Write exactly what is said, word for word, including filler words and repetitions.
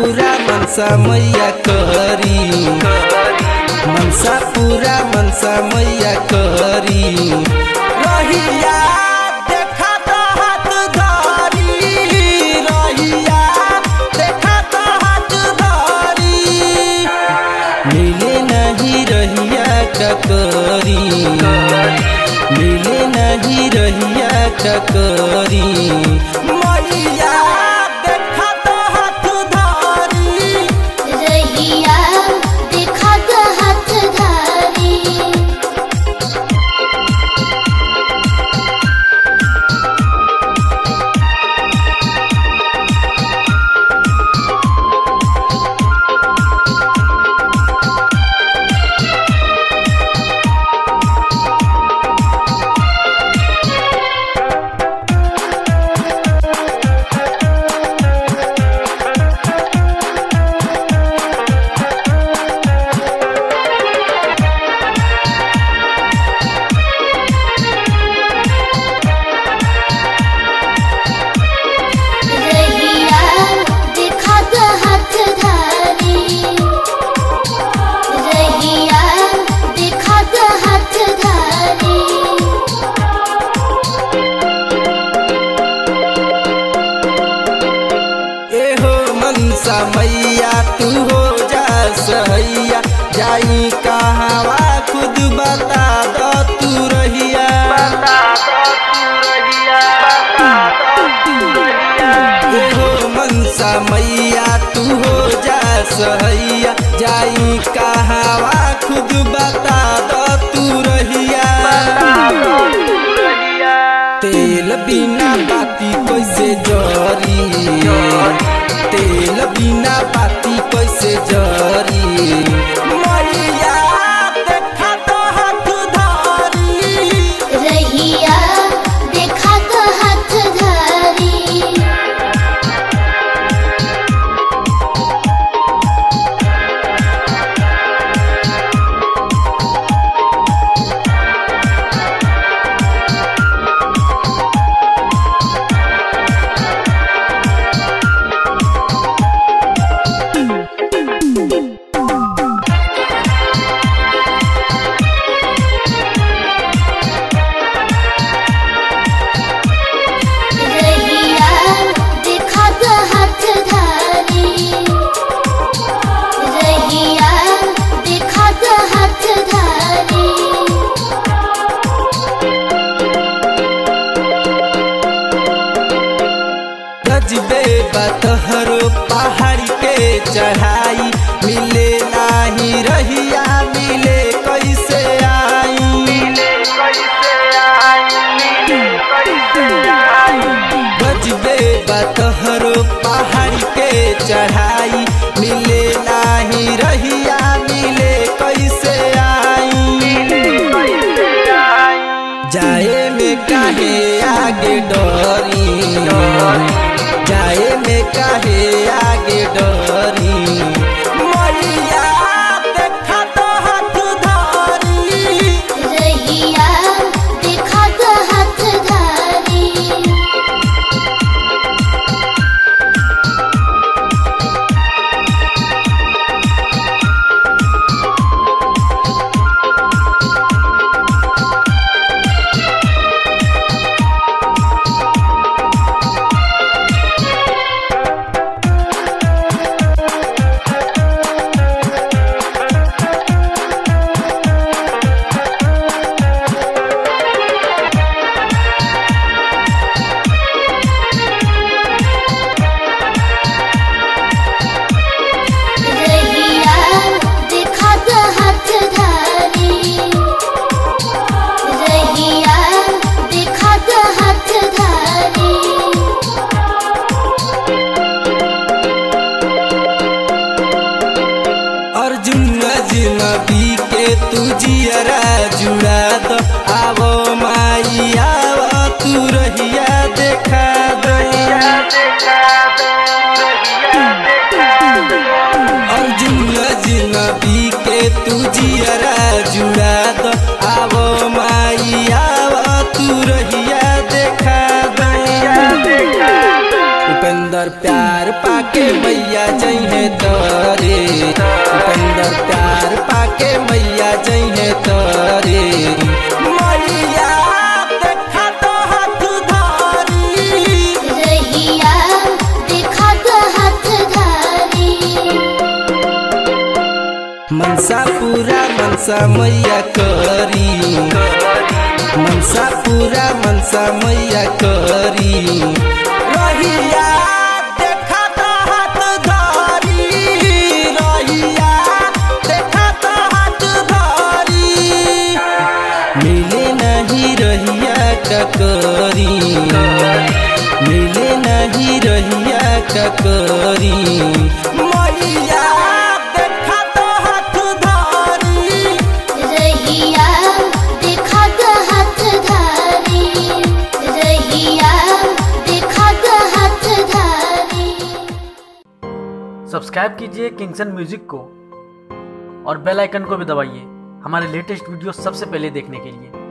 पूरा मनसा मैया करी, मनसा पूरा मनसा मैया करी। रहिया देखा तो हाथ धरी, रहिया देखा तो हाथ धरी, मिले नहीं रहिया टकरी, मिले नहीं रहिया टकरी। मैया देखा तो हाथ धरी, रहिया देखा तो हाथ धरी। रहिया देखा तो हाथ धरी, रहिया देखा तो हाथ धरी। एहो मनसा मैया तू हो जा सहैया, जाई कहवा खुद बता दो तू रहिया, बता दो तू रहिया, बता दो तू रहिया। एहो मनसा मैया तू हो जा सहैया, जाई कहवा खुद बता दो तू रहिया, बता दो तू रहिया। तेल बिना बाती कैसे जरी, तेल बिना बाती कैसे जरी। मैया देखा तो हाथ धरी, रहिया देखा तो हाथ धरी। रहिया देखा तो हाथ धरी, रहिया देखा तो हाथ धरी। गजबे बतहरो पहाड़ी के चढ़ाई, मिले नाही रहिया मिले कैसे आई, मिले कैसे आई, मिले कैसे आई। गजबे बतहरो पहाड़ी के चढ़ाई, मिले नाही रहिया मिले कैसे आई, मिले कैसे आई। जाए में काहे आगे डरी, जाए में काहे आगे डरी। मैया देखा तो हाथ धरी, रहिया देखा तो हाथ धरी। रहिया देखा तो हाथ धरी, रहिया देखा तो हाथ धरी। अर्जुन अजनबी के तू जियरा जुड़ा दो, आवो माई आवो तू रहिया देखा दो, रहिया देखा दो, रहिया देखा दो। अर्जुन अजनबी के तू जियरा जुड़ा दो, आवो माई आवो तू रहिया देखा दो, रहिया देखा दो। उपेंद्र प्यार पाके मैया जइहे जइहे तरे उपेंद्र प्यार पाके मैया जइहे तरे मैया देखा तो हाथ धारी रहिया देखा तो हाथ धारी मनसा पूरा मनसा मैया करी मनसा पूरा मनसा मैया करी रहिया देखा तो हाथ धारी रहिया देखा तो हाथ धारी मिले नहीं रहिया ककरी मिले नहीं रहिया ककरी मैया देखा तो हाथ धारी रहिया देखा तो हाथ धारी रहिया देखा तो हाथ धारी। सब्सक्राइब कीजिए किंगसन म्यूजिक को और बेल आइकन को भी दबाइए हमारे लेटेस्ट वीडियो सबसे पहले देखने के लिए।